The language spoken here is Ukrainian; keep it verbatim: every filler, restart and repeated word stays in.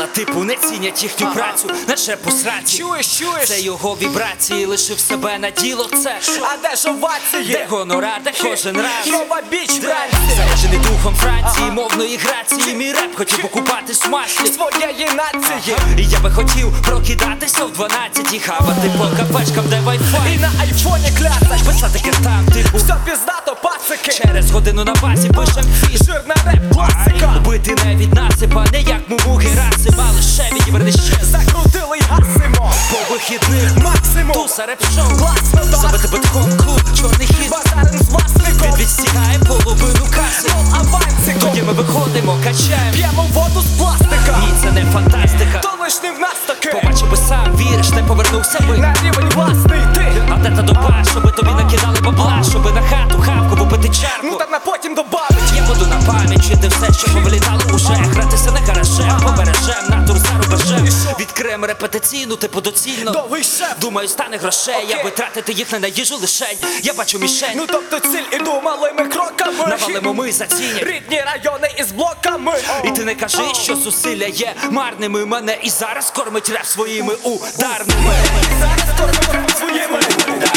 Джерела типу не цінять їхню ага. працю, наче посраці. Чуєш, чуєш? Це його вібрації, лишив себе на діло. Це а де ж овації? Де гонора, де кожен раз нова біч вранці. Заряджений духом Франції, ага. мовної грації. Мій реп хотів покупати смаслі своєї нації. ага. І я би хотів прокидатися в дванадцять і хавати по кафешкам, де вайфай. І на айфоні кляцать, писати кертам типу все піздато, пацики. Через годину на базі пишем фіст. Жирна реп класика. Убити не від насипа, не як муму Герасима. Лише відіверни ще закрутили й гасимо. По вихідних максимум туса реп-шоу. Класно, так. Забити битком клуб, чорний хід. Базарин з власником. Він відстігає половину каси. Ну, авансиком. Тоді ми виходимо, качаємо. П'ємо воду з пластика. Ні, це не фантастика. То лиш не в нас таки. Побачив би сам, віриш, не повернувся би на рівень власний ти. А де та доба, щоби тобі накидали бабла, щоби на хату хавку попити чарку. Ну та на потім добавить. Я буду на пам'ять чити все, що повилітало уже. Гратися не гаражем, побережем, натур за рубежем. Відкриємо репетиційну, типу доцільно. Довгий шеф. Думаю, стане грошей, Окей. я би тратити їх не на їжу лишень. Я бачу мішень. Ну тобто ціль іду малими кроками. Навалимо ми зацінять рідні райони із блоками. І ти не кажи, що зусилля є марними. Мене і зараз кормить реп своїми ударними. Зараз кормить реп своїми ударними.